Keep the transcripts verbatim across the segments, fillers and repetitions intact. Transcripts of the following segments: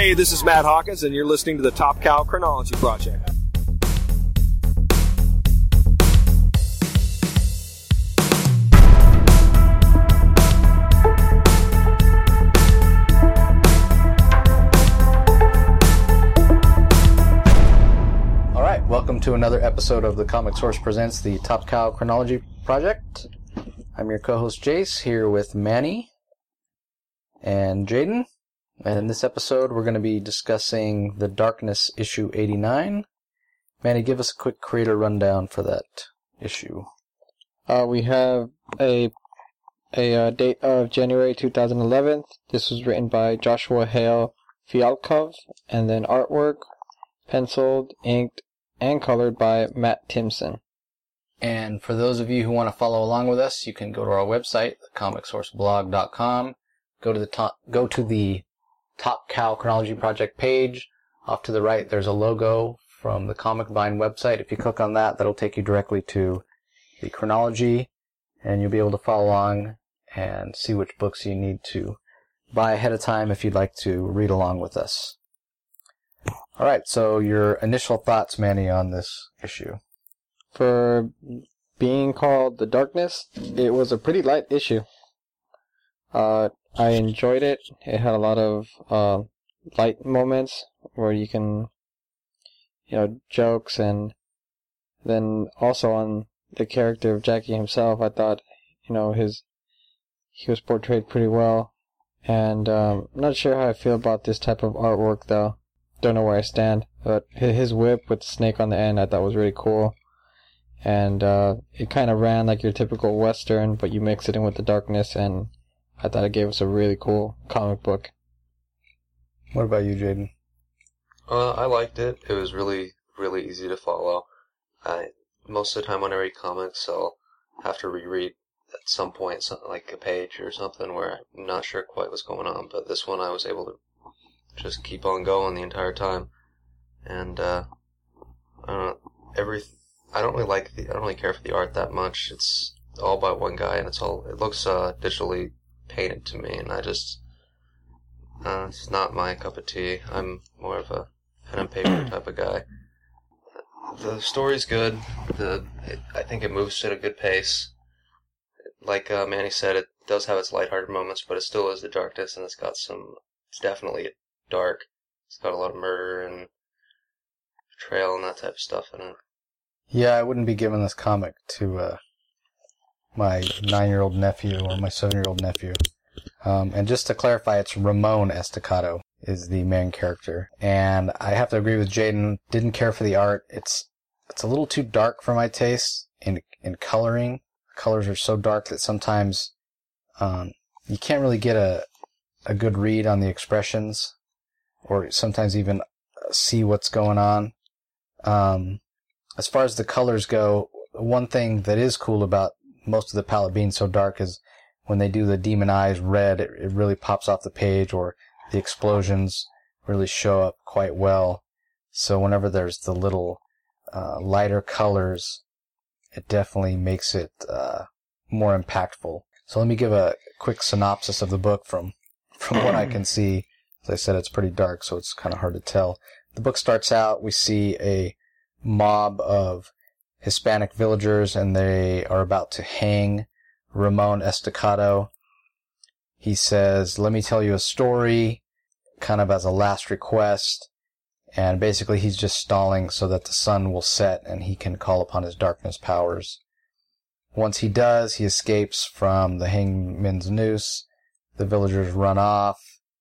Hey, this is Matt Hawkins, and you're listening to the Top Cow Chronology Project. All right, welcome to another episode of the Comic Source Presents the Top Cow Chronology Project. I'm your co-host Jace, here with Manny and Jaden. And in this episode, we're going to be discussing The Darkness issue eighty-nine. Manny, give us a quick creator rundown for that issue. Uh, we have a a uh, date of January two thousand eleven. This was written by Joshua Hale Fialkov, and then artwork, penciled, inked, and colored by Matt Timpson. And for those of you who want to follow along with us, you can go to our website, the comic source blog dot com. Go to the top, go to the Top Cow Chronology Project page. Off to the right, there's a logo from the Comic Vine website. If you click on that, that'll take you directly to the chronology, and you'll be able to follow along and see which books you need to buy ahead of time if you'd like to read along with us. All right, so your initial thoughts, Manny, on this issue. For being called The Darkness, it was a pretty light issue. Uh, I enjoyed it. It had a lot of uh, light moments where you can, you know, jokes, and then also on the character of Jackie himself, I thought, you know, his he was portrayed pretty well. And um, I'm not sure how I feel about this type of artwork, though. Don't know where I stand. But his whip with the snake on the end, I thought was really cool. And uh, it kind of ran like your typical Western, but you mix it in with the darkness, and I thought it gave us a really cool comic book. What about you, Jaden? Uh, I liked it. It was really, really easy to follow. I most of the time when I read comics, I'll have to reread at some point, something like a page or something where I'm not sure quite what's going on. But this one, I was able to just keep on going the entire time. And uh, I don't know, every I don't really like the I don't really care for the art that much. It's all by one guy, and it's all it looks uh, digitally painted to me, and I just uh, it's not my cup of tea. I'm more of a pen and paper type of guy. The story's good. The it, I think it moves at a good pace. Like uh, Manny said, it does have its lighthearted moments, but it still is The Darkness, and it's got some. It's definitely dark. It's got a lot of murder and betrayal and that type of stuff in it. Yeah, I wouldn't be giving this comic to uh, my nine-year-old nephew or my seven-year-old nephew. Um, and just to clarify, it's Ramon Estacado is the main character. And I have to agree with Jaden, didn't care for the art. It's it's a little too dark for my taste in in coloring. The colors are so dark that sometimes um, you can't really get a, a good read on the expressions, or sometimes even see what's going on. Um, as far as the colors go, one thing that is cool about most of the palette being so dark is when they do the demon eyes red, it, it really pops off the page, or the explosions really show up quite well. So whenever there's the little uh, lighter colors, it definitely makes it uh, more impactful. So let me give a quick synopsis of the book from, from what I can see. As I said, it's pretty dark, so it's kind of hard to tell. The book starts out, we see a mob of Hispanic villagers, and they are about to hang Ramon Estacado. He says, let me tell you a story, kind of as a last request, and basically he's just stalling so that the sun will set and he can call upon his darkness powers. Once he does, he escapes from the hangman's noose. The villagers run off,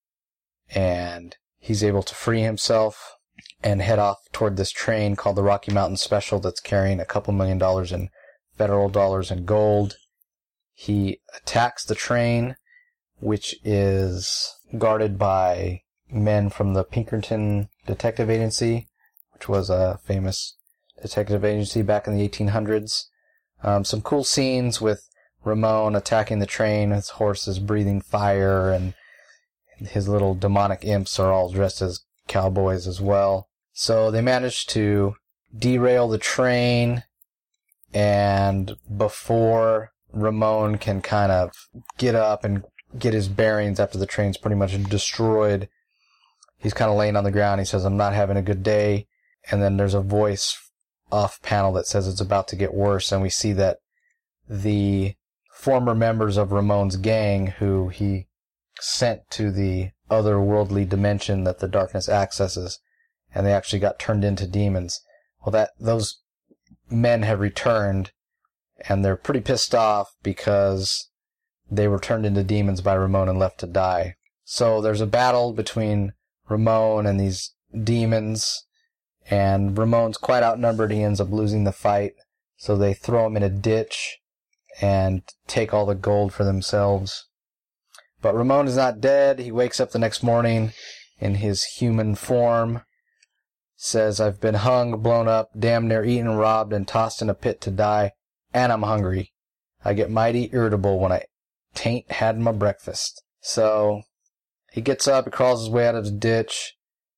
and he's able to free himself and head off toward this train called the Rocky Mountain Special that's carrying a couple million dollars in federal dollars and gold. He attacks the train, which is guarded by men from the Pinkerton Detective Agency, which was a famous detective agency back in the eighteen hundreds. Um, some cool scenes with Ramon attacking the train. His horse is breathing fire, and his little demonic imps are all dressed as cowboys as well. So they managed to derail the train, and before Ramon can kind of get up and get his bearings after the train's pretty much destroyed, he's kind of laying on the ground. He says, I'm not having a good day. And then there's a voice off panel that says it's about to get worse. And we see that the former members of Ramon's gang, who he sent to the otherworldly dimension that the darkness accesses, and they actually got turned into demons. Well, that those men have returned, and they're pretty pissed off because they were turned into demons by Ramon and left to die. So there's a battle between Ramon and these demons, and Ramon's quite outnumbered. He ends up losing the fight, so they throw him in a ditch and take all the gold for themselves. But Ramon is not dead. He wakes up the next morning in his human form, says, I've been hung, blown up, damn near eaten, robbed, and tossed in a pit to die, and I'm hungry. I get mighty irritable when I tain't had my breakfast. So he gets up, he crawls his way out of the ditch.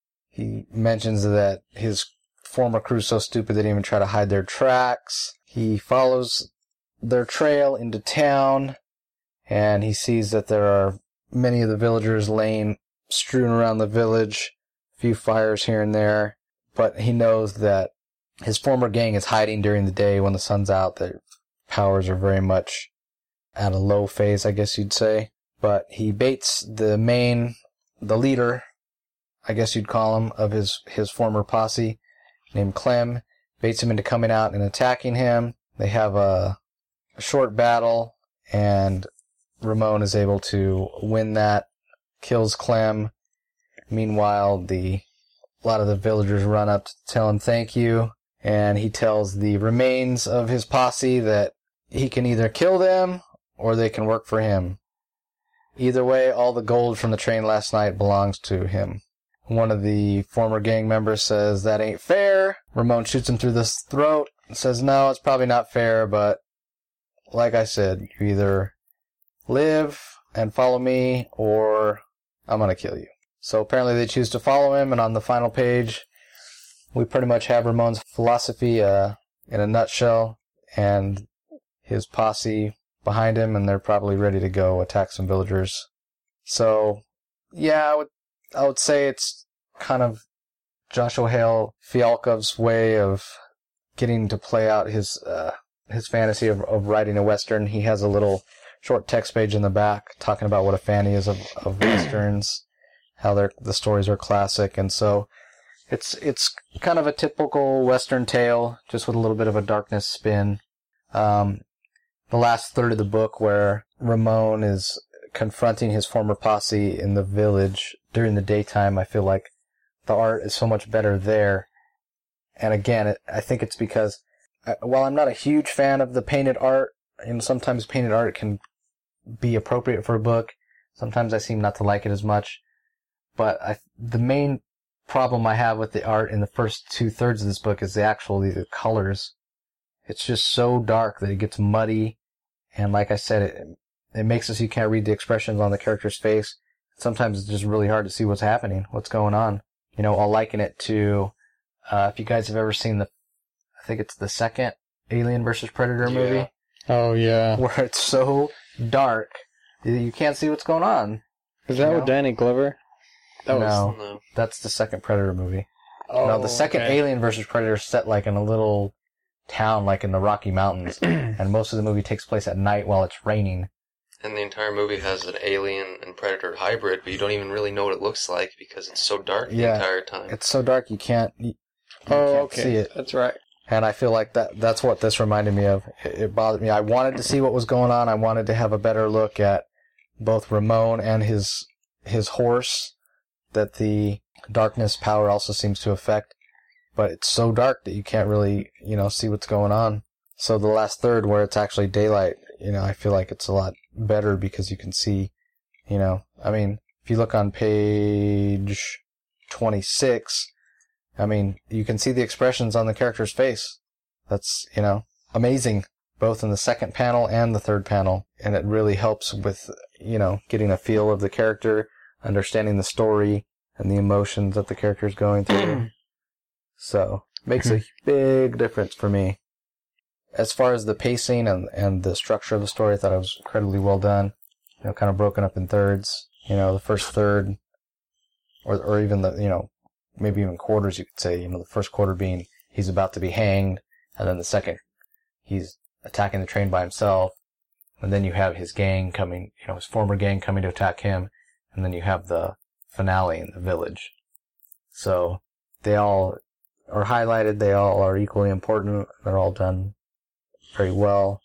He mentions that his former crew's so stupid they didn't even try to hide their tracks. He follows their trail into town, and he sees that there are many of the villagers laying strewn around the village, a few fires here and there. But he knows that his former gang is hiding during the day when the sun's out. Their powers are very much at a low phase, I guess you'd say. But he baits the main, the leader, I guess you'd call him, of his, his former posse, named Clem, baits him into coming out and attacking him. They have a, a short battle, and Ramon is able to win that, kills Clem. Meanwhile, the a lot of the villagers run up to tell him thank you, and he tells the remains of his posse that he can either kill them or they can work for him. Either way, all the gold from the train last night belongs to him. One of the former gang members says, that ain't fair. Ramon shoots him through the throat and says, no, it's probably not fair, but like I said, you either live and follow me or I'm going to kill you. So apparently they choose to follow him, and on the final page, we pretty much have Ramon's philosophy uh, in a nutshell, and his posse behind him, and they're probably ready to go attack some villagers. So, yeah, I would I would say it's kind of Joshua Hale Fialkov's way of getting to play out his uh, his fantasy of, of writing a Western. He has a little short text page in the back talking about what a fan he is of, of Westerns, how they're, the stories are classic, and so it's it's kind of a typical Western tale, just with a little bit of a darkness spin. Um, the last third of the book, where Ramon is confronting his former posse in the village during the daytime, I feel like the art is so much better there. And again, it, I think it's because, uh, while I'm not a huge fan of the painted art, and sometimes painted art can be appropriate for a book, sometimes I seem not to like it as much. But I, the main problem I have with the art in the first two thirds of this book is the actual the colors. It's just so dark that it gets muddy, and like I said, it it makes it so you can't read the expressions on the character's face. Sometimes it's just really hard to see what's happening, what's going on. You know, I'll liken it to, uh, if you guys have ever seen the, I think it's the second Alien versus Predator movie. Yeah. Oh, yeah. Where it's so dark that you can't see what's going on. Is that You with know? Danny Glover? That No. No. That's the second Predator movie. Oh, no, the second okay. Alien versus Predator is set like in a little town, like in the Rocky Mountains, and most of the movie takes place at night while it's raining. And the entire movie has an alien and predator hybrid, but you don't even really know what it looks like because it's so dark the Yeah. entire time. It's so dark you can't, you, you Oh, can't okay. see it. That's right. And I feel like that that's what this reminded me of. It, it bothered me. I wanted to see what was going on. I wanted to have a better look at both Ramon and his his horse that the darkness power also seems to affect. But it's so dark that you can't really, you know, see what's going on. So the last third, where it's actually daylight, you know, I feel like it's a lot better because you can see, you know, I mean, if you look on page twenty-six, I mean, you can see the expressions on the character's face. That's, you know, amazing, both in the second panel and the third panel. And it really helps with, you know, getting a feel of the character, understanding the story, and the emotions that the character's going through. So, makes a big difference for me. As far as the pacing and, and the structure of the story, I thought it was incredibly well done. You know, kind of broken up in thirds. You know, the first third or or even the, you know, maybe even quarters, you could say, you know, the first quarter being he's about to be hanged, and then the second he's attacking the train by himself, and then you have his gang coming, you know, his former gang coming to attack him, and then you have the finale in the village. So they all are highlighted, they all are equally important, they're all done very well.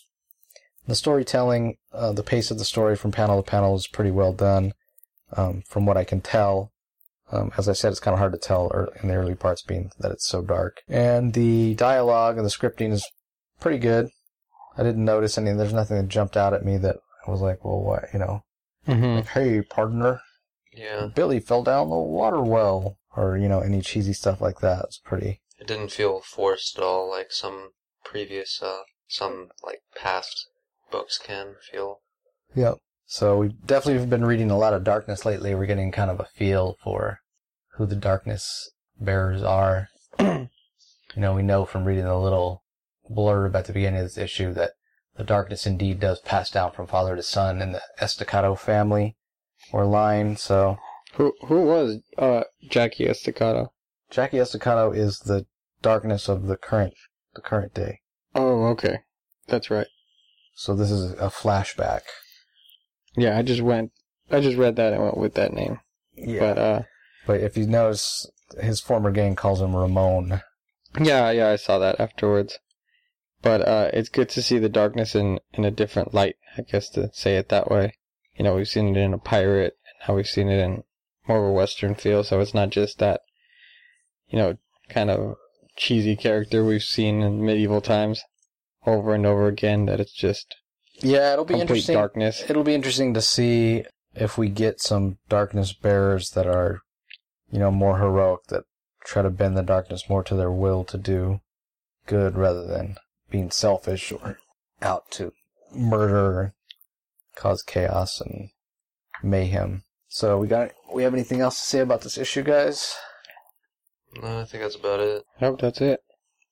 The storytelling, uh, the pace of the story from panel to panel is pretty well done, um, from what I can tell. Um, as I said, it's kind of hard to tell in the early parts, being that it's so dark. And the dialogue and the scripting is pretty good. I didn't notice any, there's nothing that jumped out at me that I was like, well, what, you know, Mm-hmm. like, hey, partner, Yeah. Billy fell down the water well, or, you know, any cheesy stuff like that. It's pretty... It didn't feel forced at all, like some previous, uh, some, like, past books can feel. Yep. So we definitely have been reading a lot of Darkness lately. We're getting kind of a feel for who the Darkness bearers are. You know, we know from reading the little blurb at the beginning of this issue that the Darkness indeed does pass down from father to son in the Estacado family or line. So Who who was uh Jackie Estacado? Jackie Estacado is the Darkness of the current the current day. Oh, okay, that's right. So this is a flashback. Yeah, I just went. I just read that and went with that name. Yeah. But uh, But if you notice, his former gang calls him Ramon. yeah, yeah, I saw that afterwards. But uh, it's good to see the Darkness in in a different light, I guess, to say it that way. You know, we've seen it in a pirate, and now we've seen it in more of a Western feel. So it's not just that, you know, kind of cheesy character we've seen in medieval times over and over again. That it's just Yeah, it'll be complete interesting. darkness. It'll be interesting to see if we get some Darkness bearers that are, you know, more heroic, that try to bend the Darkness more to their will to do good rather than being selfish or out to murder, cause chaos and mayhem. So we got we have anything else to say about this issue, guys? No, I think that's about it. Nope, that's it.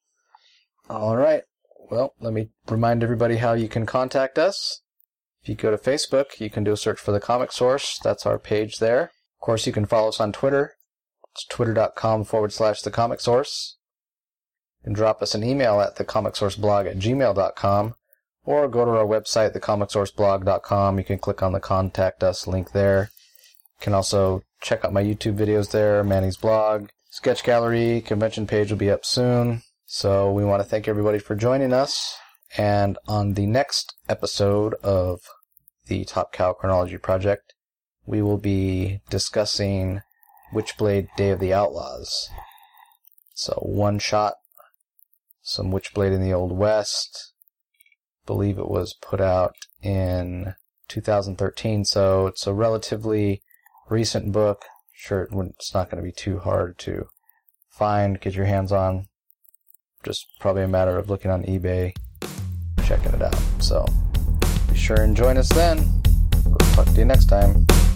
All right. Well, let me remind everybody how you can contact us. If you go to Facebook, you can do a search for The Comic Source. That's our page there. Of course, you can follow us on Twitter. It's twitter.com forward slash The Comic Source. You can drop us an email at thecomicsourceblog at gmail dot com, or go to our website, the comic source blog dot com. You can click on the Contact Us link there. You can also check out my YouTube videos there, Manny's blog. Sketch Gallery convention page will be up soon. So we want to thank everybody for joining us. And on the next episode of the Top Cow Chronology Project, we will be discussing Witchblade Day of the Outlaws. So one shot, some Witchblade in the Old West. I believe it was put out in two thousand thirteen, so it's a relatively recent book. Sure, it wouldn't- it's not going to be too hard to find, get your hands on. Just probably a matter of looking on eBay, checking it out. So be sure and join us then. We'll talk to you next time.